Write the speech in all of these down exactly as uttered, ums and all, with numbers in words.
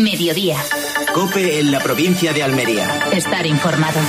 Mediodía. COPE en la provincia de Almería. Estar informado.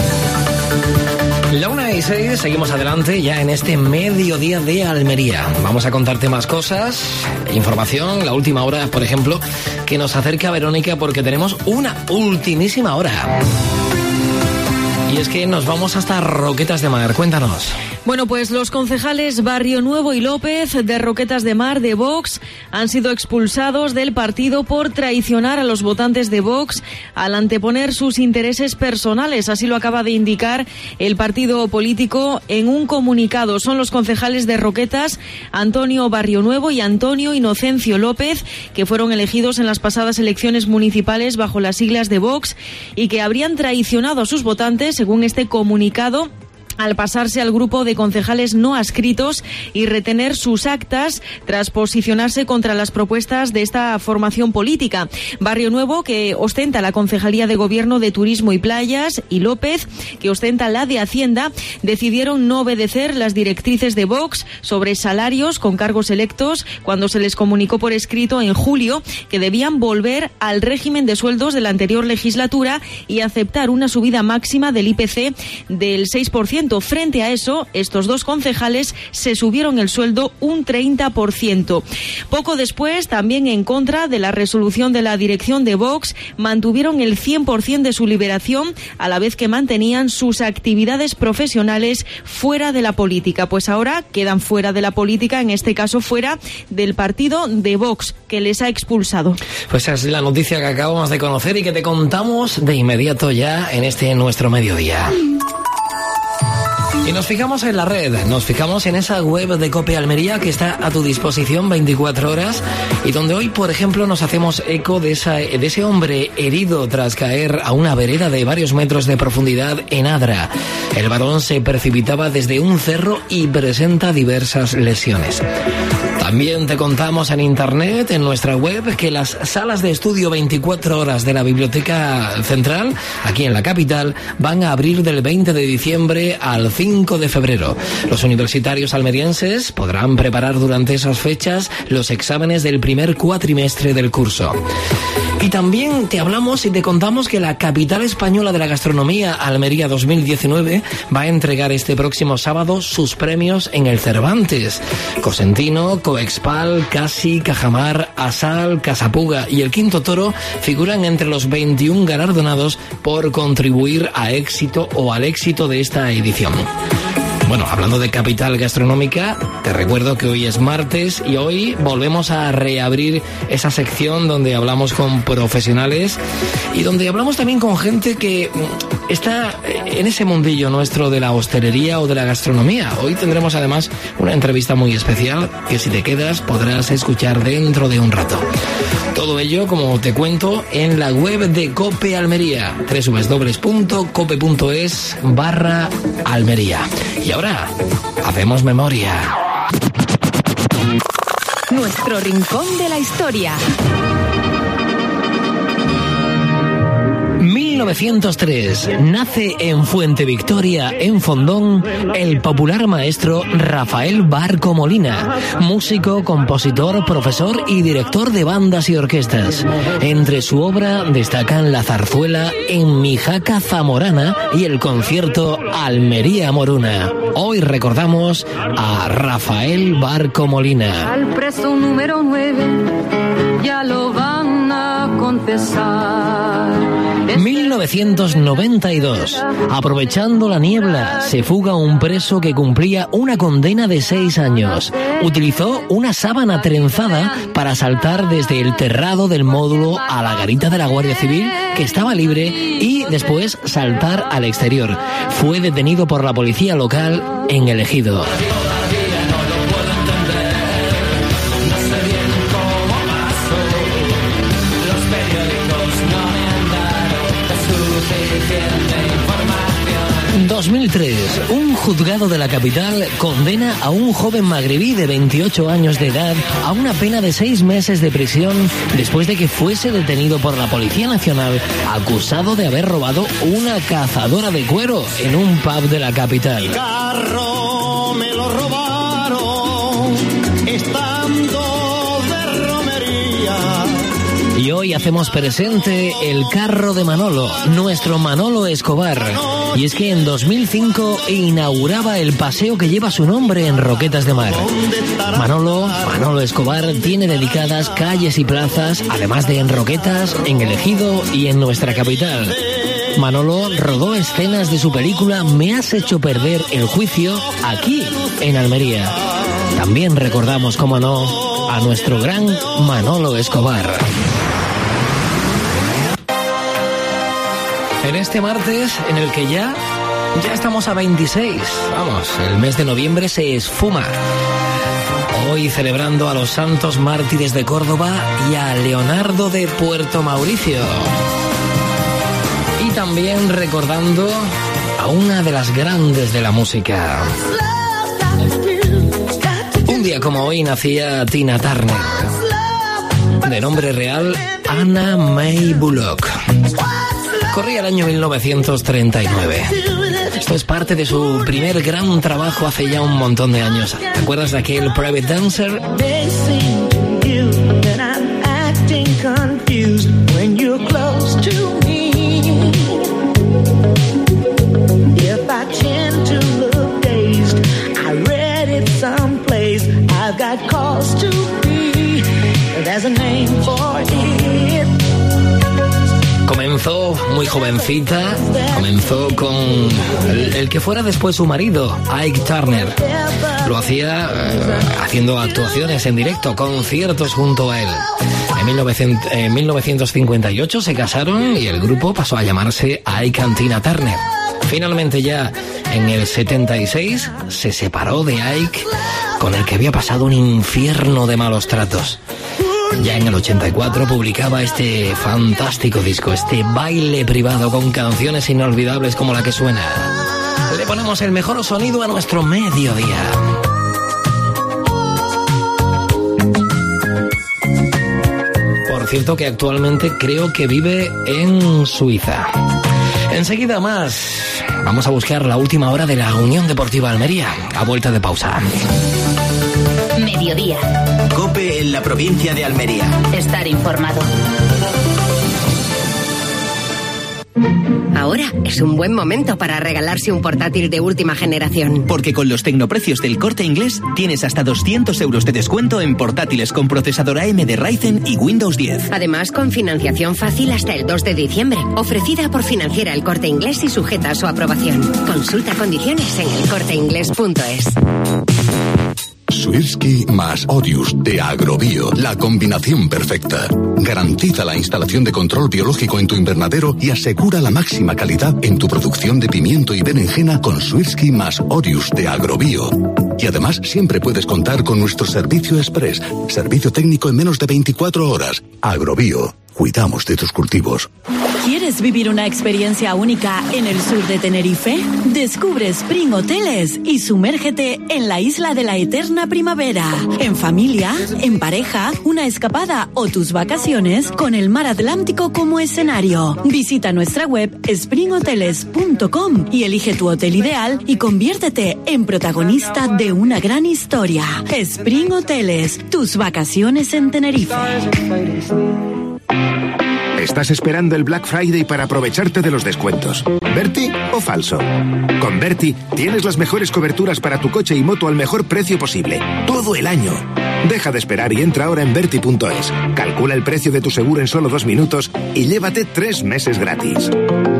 La una y seis, seguimos adelante ya en este mediodía de Almería. Vamos a contarte más cosas, información, la última hora, por ejemplo, que nos acerca a Verónica porque tenemos una ultimísima hora. Y es que nos vamos hasta Roquetas de Mar. Cuéntanos. Bueno, pues los concejales Barrio Nuevo y López de Roquetas de Mar de Vox han sido expulsados del partido por traicionar a los votantes de Vox al anteponer sus intereses personales. Así lo acaba de indicar el partido político en un comunicado. Son los concejales de Roquetas, Antonio Barrio Nuevo y Antonio Inocencio López, que fueron elegidos en las pasadas elecciones municipales bajo las siglas de Vox y que habrían traicionado a sus votantes, según este comunicado, al pasarse al grupo de concejales no adscritos y retener sus actas tras posicionarse contra las propuestas de esta formación política. Barrio Nuevo, que ostenta la Concejalía de Gobierno de Turismo y Playas, y López, que ostenta la de Hacienda, decidieron no obedecer las directrices de Vox sobre salarios con cargos electos cuando se les comunicó por escrito en julio que debían volver al régimen de sueldos de la anterior legislatura y aceptar una subida máxima del I P C del seis por ciento. Frente a eso, estos dos concejales se subieron el sueldo un treinta por ciento. Poco después, también en contra de la resolución de la dirección de Vox, mantuvieron el cien por ciento de su liberación, a la vez que mantenían sus actividades profesionales fuera de la política. Pues ahora quedan fuera de la política, en este caso fuera del partido de Vox, que les ha expulsado. Pues esa es la noticia que acabamos de conocer y que te contamos de inmediato ya en este nuestro mediodía. Y nos fijamos en la red, nos fijamos en esa web de COPE Almería que está a tu disposición veinticuatro horas y donde hoy, por ejemplo, nos hacemos eco de, esa, de ese hombre herido tras caer a una vereda de varios metros de profundidad en Adra. El varón se precipitaba desde un cerro y presenta diversas lesiones. También te contamos en internet, en nuestra web, que las salas de estudio veinticuatro horas de la Biblioteca Central, aquí en la capital, van a abrir del veinte de diciembre al cinco de febrero. Los universitarios almerienses podrán preparar durante esas fechas los exámenes del primer cuatrimestre del curso. Y también te hablamos y te contamos que la capital española de la gastronomía, Almería dos mil diecinueve, va a entregar este próximo sábado sus premios en el Cervantes. Cosentino, Coexpal, Casi, Cajamar, Asal, Casapuga y El Quinto Toro figuran entre los veintiún galardonados por contribuir a éxito o al éxito de esta edición. Bueno, hablando de capital gastronómica, te recuerdo que hoy es martes y hoy volvemos a reabrir esa sección donde hablamos con profesionales y donde hablamos también con gente que está en ese mundillo nuestro de la hostelería o de la gastronomía. Hoy tendremos además una entrevista muy especial que si te quedas podrás escuchar dentro de un rato. Todo ello, como te cuento, en la web de COPE Almería, doble u doble u doble u punto cope punto es barra Almería. Y ahora, hacemos memoria. Nuestro rincón de la historia. mil novecientos tres. Nace en Fuente Victoria, en Fondón, el popular maestro Rafael Barco Molina, músico, compositor, profesor y director de bandas y orquestas. Entre su obra destacan la zarzuela En mi jaca zamorana y el concierto Almería Moruna. Hoy recordamos a Rafael Barco Molina. Al preso número nueve ya lo van a confesar. mil novecientos noventa y dos. Aprovechando la niebla, se fuga un preso que cumplía una condena de seis años. Utilizó una sábana trenzada para saltar desde el terrado del módulo a la garita de la Guardia Civil, que estaba libre, y después saltar al exterior. Fue detenido por la policía local en el Ejido. dos mil tres. Un juzgado de la capital condena a un joven magrebí de veintiocho años de edad a una pena de seis meses de prisión después de que fuese detenido por la Policía Nacional acusado de haber robado una cazadora de cuero en un pub de la capital. Mi carro me lo robaron estando de romería Y hoy hacemos presente el carro de Manolo, nuestro Manolo Escobar. Y es que en dos mil cinco inauguraba el paseo que lleva su nombre en Roquetas de Mar. Manolo, Manolo Escobar tiene dedicadas calles y plazas, además de en Roquetas, en El Ejido y en nuestra capital. Manolo rodó escenas de su película Me has hecho perder el juicio aquí, en Almería. También recordamos, cómo no, a nuestro gran Manolo Escobar. En este martes, en el que ya, ya estamos a veintiséis, vamos, el mes de noviembre se esfuma. Hoy celebrando a los santos mártires de Córdoba y a Leonardo de Puerto Mauricio. Y también recordando a una de las grandes de la música. Un día como hoy nacía Tina Turner, de nombre real Anna May Bullock. Corría el año mil novecientos treinta y nueve. Esto es parte de su primer gran trabajo hace ya un montón de años. ¿Te acuerdas de aquel Private Dancer? Comenzó muy jovencita, comenzó con el, el que fuera después su marido, Ike Turner. Lo hacía eh, haciendo actuaciones en directo, conciertos junto a él. En, mil novecientos, en mil novecientos cincuenta y ocho se casaron y el grupo pasó a llamarse Ike and Tina Turner. Finalmente ya en el setenta y seis se separó de Ike, con el que había pasado un infierno de malos tratos. Ya en el ochenta y cuatro publicaba este fantástico disco, este baile privado con canciones inolvidables como la que suena. Le ponemos el mejor sonido a nuestro mediodía. Por cierto que actualmente creo que vive en Suiza. Enseguida más. Vamos a buscar la última hora de la Unión Deportiva Almería, a vuelta de pausa. Mediodía. COPE en la provincia de Almería. Estar informado. Ahora es un buen momento para regalarse un portátil de última generación. Porque con los tecnoprecios del Corte Inglés tienes hasta doscientos euros de descuento en portátiles con procesador A M D Ryzen y Windows diez. Además, con financiación fácil hasta el dos de diciembre. Ofrecida por Financiera El Corte Inglés y sujeta a su aprobación. Consulta condiciones en el corte inglés punto es. Swirsky más Odius de Agrobio, la combinación perfecta. Garantiza la instalación de control biológico en tu invernadero y asegura la máxima calidad en tu producción de pimiento y berenjena con Swirsky más Odius de Agrobio. Y además siempre puedes contar con nuestro servicio express, servicio técnico en menos de veinticuatro horas. Agrobio, cuidamos de tus cultivos. ¿Quieres vivir una experiencia única en el sur de Tenerife? Descubre Spring Hoteles y sumérgete en la isla de la eterna primavera. En familia, en pareja, una escapada o tus vacaciones con el mar Atlántico como escenario. Visita nuestra web spring hoteles punto com y elige tu hotel ideal y conviértete en protagonista de una gran historia. Spring Hoteles, tus vacaciones en Tenerife. ¿Estás esperando el Black Friday para aprovecharte de los descuentos? ¿Berti o falso? Con Berti tienes las mejores coberturas para tu coche y moto al mejor precio posible, todo el año. Deja de esperar y entra ahora en berti punto es. Calcula el precio de tu seguro en solo dos minutos y llévate tres meses gratis.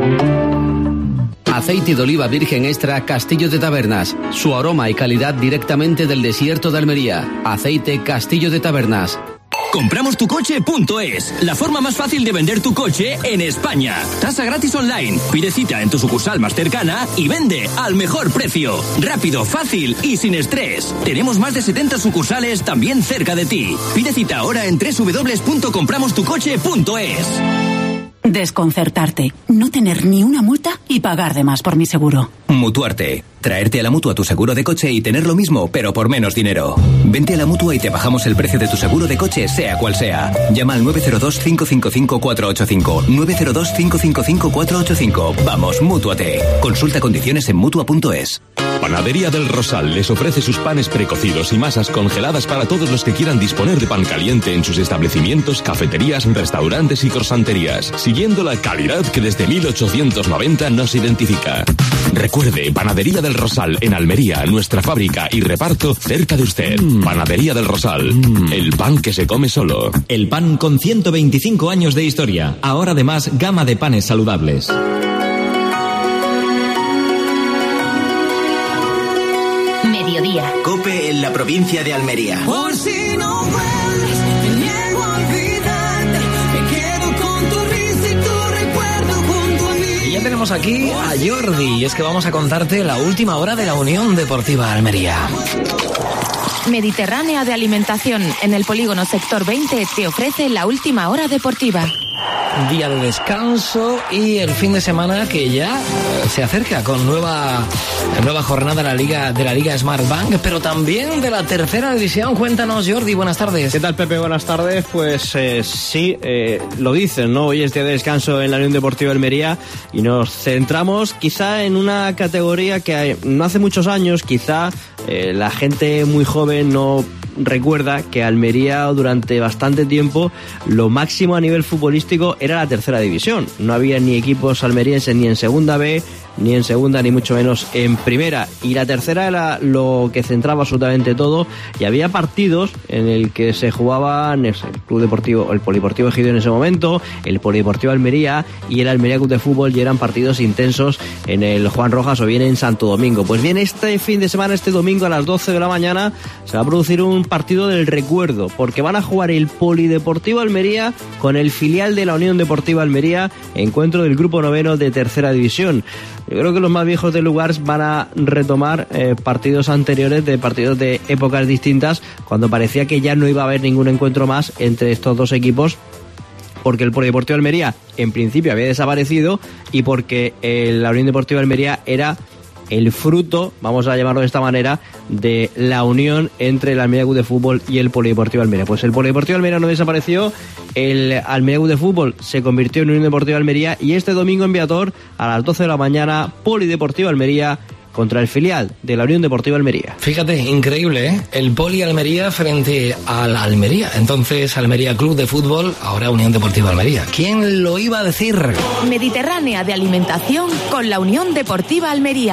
Aceite de oliva virgen extra Castillo de Tabernas. Su aroma y calidad directamente del desierto de Almería. Aceite Castillo de Tabernas. Compramos tu coche punto es, la forma más fácil de vender tu coche en España. Tasa gratis online, pide cita en tu sucursal más cercana y vende al mejor precio. Rápido, fácil y sin estrés. Tenemos más de setenta sucursales también cerca de ti. Pide cita ahora en doble u doble u doble u punto compramos tu coche punto es. Desconcertarte, no tener ni una multa y pagar de más por mi seguro. Mutuarte. Traerte a la Mutua tu seguro de coche y tener lo mismo, pero por menos dinero. Vente a la Mutua y te bajamos el precio de tu seguro de coche, sea cual sea. Llama al nueve cero dos, cinco cinco cinco, cuatro ocho cinco. nueve cero dos, cinco cinco cinco, cuatro ocho cinco. Vamos, Mútuate. Consulta condiciones en Mutua punto es. Panadería del Rosal les ofrece sus panes precocidos y masas congeladas para todos los que quieran disponer de pan caliente en sus establecimientos, cafeterías, restaurantes y croissanterías, siguiendo la calidad que desde mil ochocientos noventa nos identifica. Recuerde, Panadería del Rosal en Almería, nuestra fábrica y reparto cerca de usted. Mm. Panadería del Rosal, mm. el pan que se come solo. El pan con ciento veinticinco años de historia. Ahora además gama de panes saludables. Mediodía. COPE en la provincia de Almería. Por si no vuelves, me niego a olvidarte. Me quedo con tu risa y tu recuerdo junto a mí. Y ya tenemos aquí a Jordi, y es que vamos a contarte la última hora de la Unión Deportiva Almería. Mediterránea de Alimentación, en el polígono Sector veinte, te ofrece la última hora deportiva. Día de descanso y el fin de semana que ya eh, se acerca con nueva nueva jornada de la Liga de la Liga Smart Bank, pero también de la tercera división. Cuéntanos, Jordi, buenas tardes. ¿Qué tal, Pepe? Buenas tardes. Pues eh, sí, eh, lo dicen, ¿no? Hoy es día de descanso en la Unión Deportiva Almería y nos centramos quizá en una categoría que hay, no hace muchos años, quizá eh, la gente muy joven no recuerda que Almería durante bastante tiempo lo máximo a nivel futbolístico era la tercera división. No había ni equipos almerienses ni en segunda B, ni en segunda, ni mucho menos en primera. Y la tercera era lo que centraba absolutamente todo. Y había partidos en el que se jugaban el Club Deportivo, el Polideportivo Ejido en ese momento, el Polideportivo Almería y el Almería Club de Fútbol, y eran partidos intensos en el Juan Rojas o bien en Santo Domingo. Pues bien, este fin de semana, este domingo a las doce de la mañana, se va a producir un partido del recuerdo, porque van a jugar el Polideportivo Almería con el filial de la Unión Deportiva Almería, encuentro del grupo noveno de tercera división. Yo creo que los más viejos del lugar van a retomar eh, partidos anteriores, de partidos de épocas distintas, cuando parecía que ya no iba a haber ningún encuentro más entre estos dos equipos, porque el Polideportivo Almería en principio había desaparecido y porque eh, la Unión Deportiva Almería era el fruto, vamos a llamarlo de esta manera, de la unión entre el Almería Club de Fútbol y el Polideportivo Almería. Pues el Polideportivo Almería no desapareció, el Almería Club de Fútbol se convirtió en Unión Deportiva Almería, y este domingo en Viator, a las doce de la mañana, Polideportivo Almería contra el filial de la Unión Deportiva Almería. Fíjate, increíble, ¿eh? El Poli Almería frente a la Almería. Entonces, Almería Club de Fútbol, ahora Unión Deportiva Almería. ¿Quién lo iba a decir? Mediterránea de Alimentación con la Unión Deportiva Almería.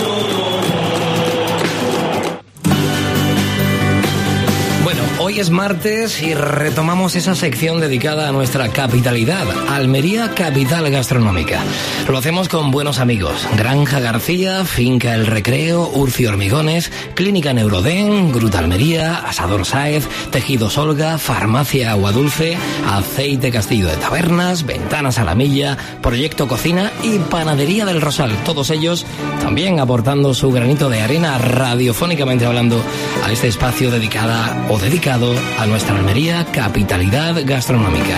Bueno, hoy es martes y retomamos esa sección dedicada a nuestra capitalidad, Almería Capital Gastronómica. Lo hacemos con buenos amigos: Granja García, Finca El Recreo, Urci Hormigones, Clínica Neuroden, Gruta Almería, Asador Sáez, Tejidos Olga, Farmacia Agua Dulce, Aceite Castillo de Tabernas, Ventanas a la Milla, Proyecto Cocina y Panadería del Rosal. Todos ellos también aportando su granito de arena, radiofónicamente hablando, a este espacio dedicada o dedicado a nuestra Almería capitalidad gastronómica.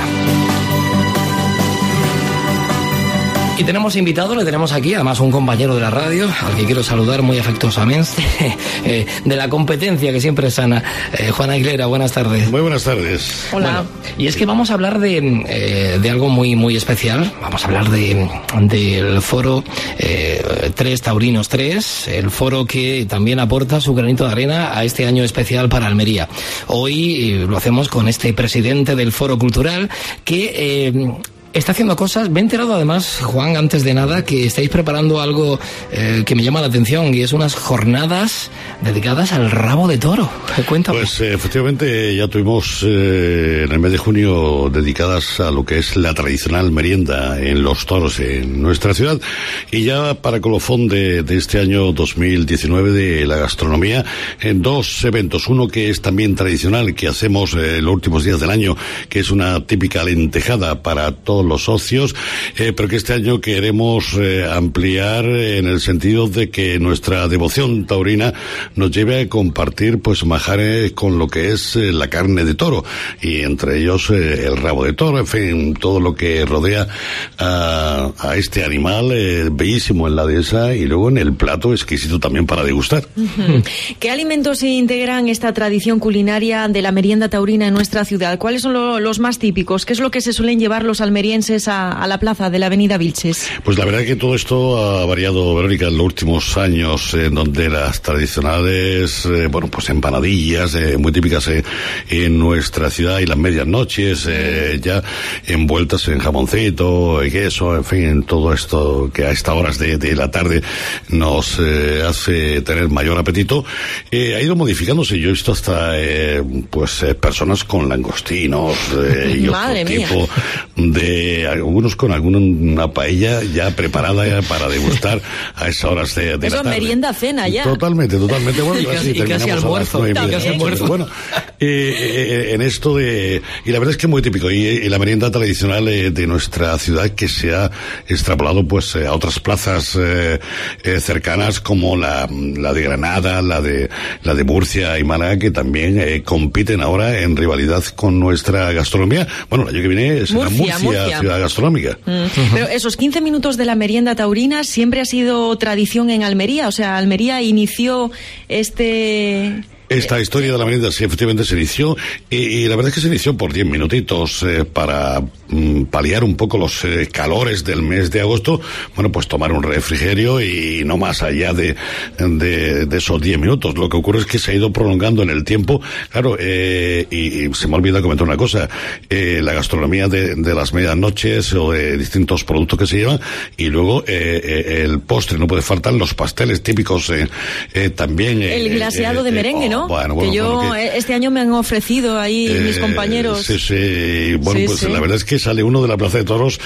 Y tenemos invitado, le tenemos aquí, además un compañero de la radio, al que quiero saludar muy afectuosamente, eh, de la competencia que siempre es sana. Eh, Juan Aguilera, buenas tardes. Muy buenas tardes. Hola. Bueno, y es que vamos a hablar de, eh, de algo muy muy especial. Vamos a hablar de del foro eh, tres Taurinos tres, el foro que también aporta su granito de arena a este año especial para Almería. Hoy eh, lo hacemos con este presidente del foro cultural que... Eh, está haciendo cosas. Me he enterado además, Juan, antes de nada, que estáis preparando algo eh, que me llama la atención, y es unas jornadas dedicadas al rabo de toro. Cuéntame. Pues eh, efectivamente ya tuvimos eh, en el mes de junio dedicadas a lo que es la tradicional merienda en los toros en nuestra ciudad, y ya para colofón de, de este año dos mil diecinueve de la gastronomía, en dos eventos. Uno que es también tradicional, que hacemos eh, los últimos días del año, que es una típica lentejada para todos los socios, eh, pero que este año queremos eh, ampliar en el sentido de que nuestra devoción taurina nos lleve a compartir pues majares con lo que es eh, la carne de toro, y entre ellos eh, el rabo de toro, en fin, todo lo que rodea a, a este animal eh, bellísimo en la dehesa, y luego en el plato exquisito también para degustar. Uh-huh. ¿Qué alimentos integran esta tradición culinaria de la merienda taurina en nuestra ciudad? ¿Cuáles son lo, los más típicos? ¿Qué es lo que se suelen llevar los almerienses almerienses a, a la plaza de la avenida Vilches? Pues la verdad es que todo esto ha variado, Verónica, en los últimos años, en donde las tradicionales, eh, bueno, pues empanadillas, eh, muy típicas eh, en nuestra ciudad, y las medias noches, eh, ya envueltas en jamoncito, y queso, en fin, en todo esto que a estas horas de, de la tarde nos eh, hace tener mayor apetito, eh, ha ido modificándose. Yo he visto hasta, eh, pues, eh, personas con langostinos, eh, y Madre otro mía. tipo de, algunos con alguna paella ya preparada ya para degustar a esas horas de, de Eso la es tarde. merienda cena ya. Totalmente, totalmente. Bueno, Y casi- así y casi terminamos a las almuerzo, nueve y media. casi almuerzo. Bueno, eh, eh, en esto de, y la verdad es que es muy típico, y, y la merienda tradicional eh, de nuestra ciudad, que se ha extrapolado pues eh, a otras plazas eh, eh, cercanas, como la, la de Granada, la de la de Murcia y Málaga, que también eh, compiten ahora en rivalidad con nuestra gastronomía. Bueno, el año que viene será Murcia, Murcia, Murcia. ciudad gastronómica. Mm. Pero esos quince minutos de la merienda taurina siempre ha sido tradición en Almería. O sea, Almería inició este... Esta historia de la merienda sí, efectivamente se inició, y, y la verdad es que se inició por diez minutitos eh, para mm, paliar un poco los eh, calores del mes de agosto. Bueno, pues tomar un refrigerio y no más allá de, de, de esos diez minutos. Lo que ocurre es que se ha ido prolongando en el tiempo, claro, eh, y, y se me ha olvidado comentar una cosa, eh, la gastronomía de, de las medianoches o de distintos productos que se llevan, y luego eh, eh, el postre, no puede faltar los pasteles típicos eh, eh, también. eh, El glaseado eh, de eh, merengue, ¿no? Bueno, bueno, que yo bueno, que- este año me han ofrecido ahí Eh, mis compañeros. Sí, sí. Bueno, Sí, pues sí. la verdad es que sale uno de la Plaza de Toros,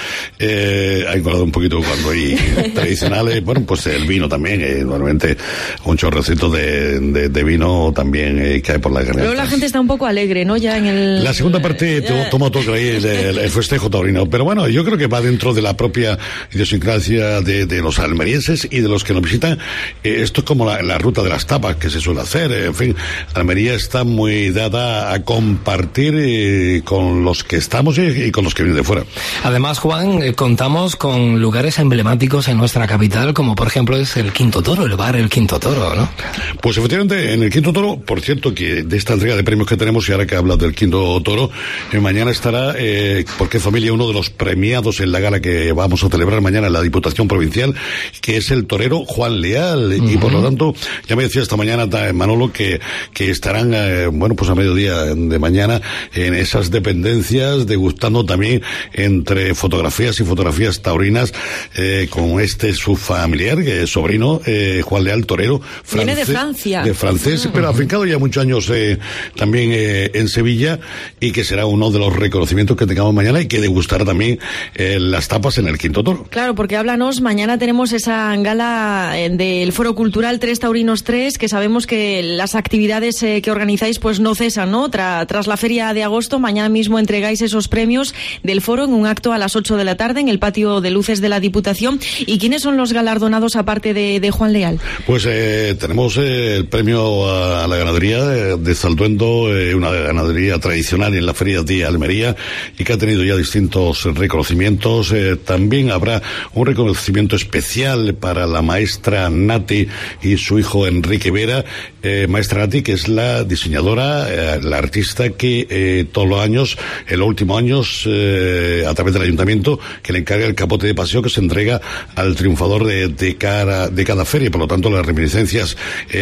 eh, ha engordado un poquito cuando hay tradicionales. Bueno, pues el vino también, eh, normalmente un chorrecito de, de, de vino también eh, cae por la garganta. Luego la gente está un poco alegre, ¿no? Ya en el... La segunda parte to- toma todo ahí el, el- el festejo taurino, pero bueno, yo creo que va dentro de la propia idiosincrasia de, de los almerienses y de los que nos visitan. Eh, esto es como la, la ruta de las tapas que se suele hacer, eh, en fin, Almería está muy dada a compartir eh, con los que estamos y, y con los que vienen de fuera. Además, Juan, eh, contamos con lugares emblemáticos en nuestra capital, como por ejemplo es el Quinto Toro, el bar El Quinto Toro, ¿no? Pues efectivamente, en el Quinto Toro, por cierto, que de esta entrega de premios que tenemos, y ahora que hablas del Quinto Toro, eh, mañana estará, eh, porque familia, uno de los premiados en la gala que vamos a celebrar mañana en la Diputación Provincial, que es el torero Juan Leal, uh-huh. Y por lo tanto, ya me decía esta mañana Manolo que, que estarán, eh, bueno, pues a mediodía de mañana en esas dependencias, degustando también entre fotografías y fotografías taurinas, eh, con este su familiar, que es sobrino, eh, Juan Leal, torero francés. Viene de Francia. De francés, pero afincado ya muchos años eh, también eh, en Sevilla, y que será uno de los reconocimientos que tengamos mañana, y que degustará también eh, las tapas en el Quinto Toro. Claro, porque háblanos, mañana tenemos esa gala eh, del Foro Cultural Tres Taurinos tres, que sabemos que las actividades eh, que organizáis pues no cesan, ¿no? Tra- tras la feria de agosto, mañana mismo entregáis esos premios del foro en un acto a las ocho de la tarde en el patio de luces de la Diputación. ¿Y quiénes son los galardonados aparte de, de Juan Leal? Pues eh, tenemos eh, el premio a, a la ganadería eh, de Zalduendo, eh, una ganadería tradicional en la feria de Almería, y que ha tenido ya distintos reconocimientos. Eh, también habrá un reconocimiento especial para la maestra Nati y su hijo Enrique Vera. Eh, maestra Nati, que es la diseñadora, eh, la artista que eh, todos los años, en los últimos años, eh, a través del ayuntamiento, que le encarga el capote de paseo que se entrega al triunfador de, de, cada, de cada feria. Por lo tanto, las reminiscencias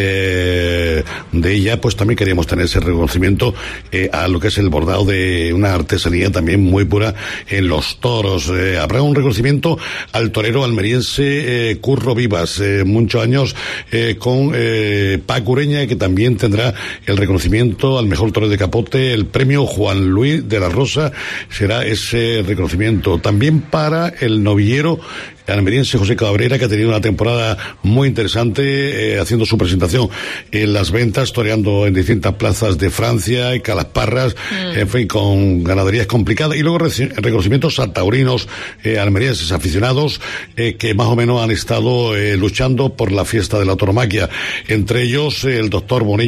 eh, de ella, pues también queríamos tener ese reconocimiento eh, a lo que es el bordado de una artesanía también muy pura en los toros. Eh, habrá un reconocimiento al torero almeriense eh, Curro Vivas, eh, muchos años eh, con eh, Paco Ureña, que también tendrá el reconocimiento al mejor torero de capote. El premio Juan Luis de la Rosa será ese reconocimiento. También para el novillero almeriense José Cabrera, que ha tenido una temporada muy interesante, eh, haciendo su presentación en las ventas, toreando en distintas plazas de Francia y Calasparras, mm. en fin, con ganaderías complicadas. Y luego reci- reconocimientos a taurinos eh, almerienses aficionados eh, que más o menos han estado eh, luchando por la fiesta de la tauromaquia. Entre ellos, eh, el doctor Bonillo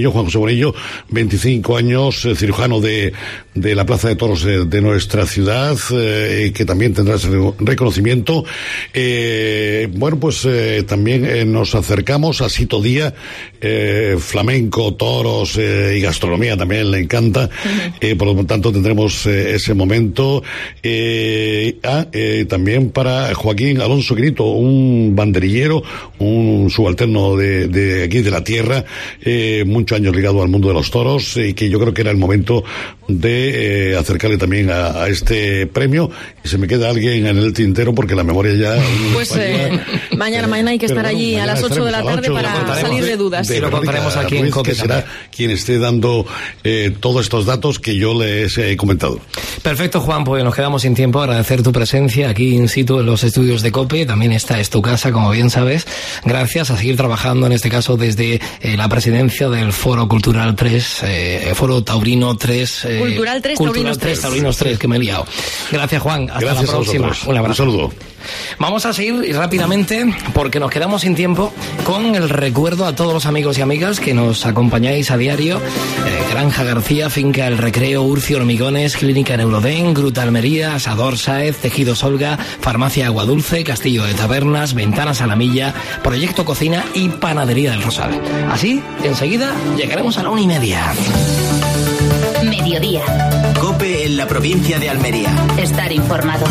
Bonillo, Juan José Bonillo, veinticinco años, eh, cirujano de, de la Plaza de Toros de, de nuestra ciudad, eh, que también tendrá ese reconocimiento. Eh, bueno, pues eh, también eh, nos acercamos a Sito Día, eh, flamenco, toros eh, y gastronomía también le encanta. Uh-huh. Eh, por lo tanto tendremos eh, ese momento. Eh, ah, eh, también para Joaquín Alonso Grito, un banderillero, un subalterno de, de aquí de la tierra, eh, muchos años ligado al mundo de los toros, y eh, que yo creo que era el momento de eh, acercarle también a, a este premio. Y se me queda alguien en el tintero porque la memoria ya... Pues eh, mañana, mañana hay que estar bueno, allí a las ocho de la tarde para salir de dudas. De, de lo contaremos aquí en Ruiz, que será quien esté dando eh, todos estos datos que yo les he comentado. Perfecto, Juan, pues nos quedamos sin tiempo. Agradecer tu presencia aquí in situ en los estudios de COPE. También esta es tu casa, como bien sabes. Gracias, a seguir trabajando, en este caso desde eh, la presidencia del Foro Cultural tres, eh, Foro Taurino tres. Eh, Cultural tres, Cultural Taurinos tres. Taurinos tres, que me he liado. Gracias, Juan. Hasta Gracias la próxima. Un abrazo. Un saludo. Vamos a seguir rápidamente, porque nos quedamos sin tiempo, con el recuerdo a todos los amigos y amigas que nos acompañáis a diario. Eh, Granja García, Finca El Recreo, Urcio Hormigones, Clínica Neurodén, Gruta Almería, Asador Sáez, Tejidos Olga, Farmacia Aguadulce, Castillo de Tabernas, Ventanas a la Milla, Proyecto Cocina y Panadería del Rosal. Así, enseguida, llegaremos a la una y media. Mediodía. COPE en la provincia de Almería. Estar informado.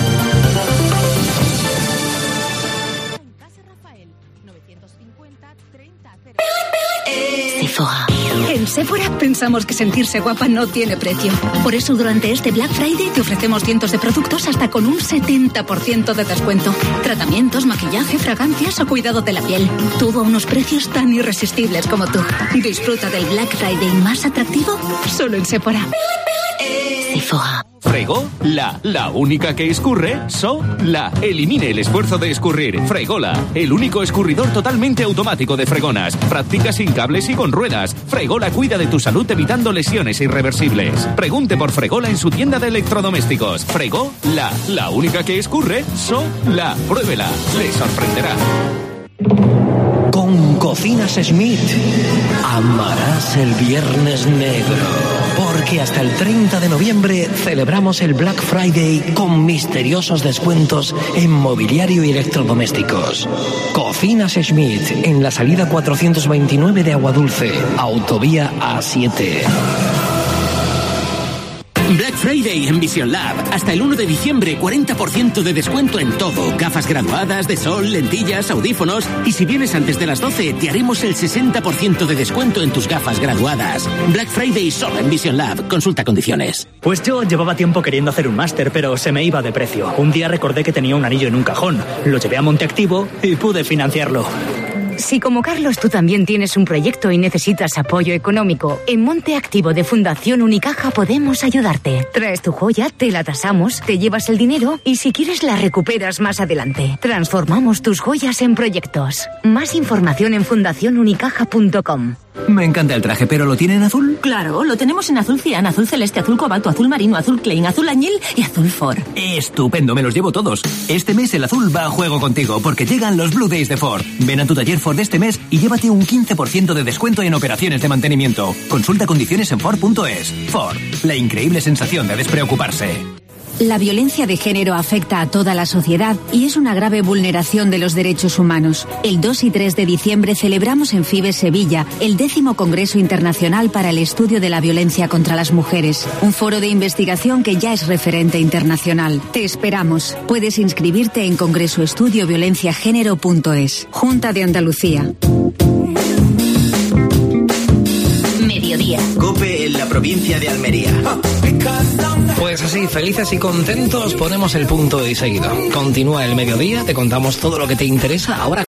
Sephora. En Sephora pensamos que sentirse guapa no tiene precio. Por eso durante este Black Friday te ofrecemos cientos de productos hasta con un setenta por ciento de descuento. Tratamientos, maquillaje, fragancias o cuidado de la piel. Todo a unos precios tan irresistibles como tú. Disfruta del Black Friday más atractivo solo en Sephora. Sephora. Fregó, la, la única que escurre, so, la. Elimine el esfuerzo de escurrir. Fregola, el único escurridor totalmente automático de fregonas. Práctica sin cables y con ruedas. Fregola cuida de tu salud evitando lesiones irreversibles. Pregunte por Fregola en su tienda de electrodomésticos. Fregó, la, la única que escurre, so, la. Pruébela, le sorprenderá. Con Cocinas Schmidt amarás el Viernes Negro, porque hasta el treinta de noviembre celebramos el Black Friday con misteriosos descuentos en mobiliario y electrodomésticos. Cocinas Schmidt, en la salida cuatrocientos veintinueve de Aguadulce, autovía A siete. Black Friday en Vision Lab. Hasta el uno de diciembre, cuarenta por ciento de descuento en todo. Gafas graduadas, de sol, lentillas, audífonos. Y si vienes antes de las doce, te haremos el sesenta por ciento de descuento en tus gafas graduadas. Black Friday solo en Vision Lab. Consulta condiciones. Pues yo llevaba tiempo queriendo hacer un máster, pero se me iba de precio. Un día recordé que tenía un anillo en un cajón. Lo llevé a Monteactivo y pude financiarlo. Si como Carlos tú también tienes un proyecto y necesitas apoyo económico, en Monte Activo de Fundación Unicaja podemos ayudarte. Traes tu joya, te la tasamos, te llevas el dinero y si quieres la recuperas más adelante. Transformamos tus joyas en proyectos. Más información en fundación unicaja punto com. Me encanta el traje, ¿pero lo tiene en azul? Claro, lo tenemos en azul cian, azul celeste, azul cobalto, azul marino, azul Klein, azul añil y azul Ford. Estupendo, me los llevo todos. Este mes el azul va a juego contigo, porque llegan los Blue Days de Ford. Ven a tu taller Ford este mes y llévate un quince por ciento de descuento en operaciones de mantenimiento. Consulta condiciones en Ford punto es. Ford, la increíble sensación de despreocuparse. La violencia de género afecta a toda la sociedad y es una grave vulneración de los derechos humanos. El dos y tres de diciembre celebramos en FIBE Sevilla el décimo Congreso Internacional para el Estudio de la Violencia contra las Mujeres, un foro de investigación que ya es referente internacional. Te esperamos. Puedes inscribirte en congreso estudio violencia género punto es. Junta de Andalucía. Mediodía. COPE en la provincia de Almería. Pues así, felices y contentos, ponemos el punto y seguido. Continúa el mediodía, te contamos todo lo que te interesa ahora.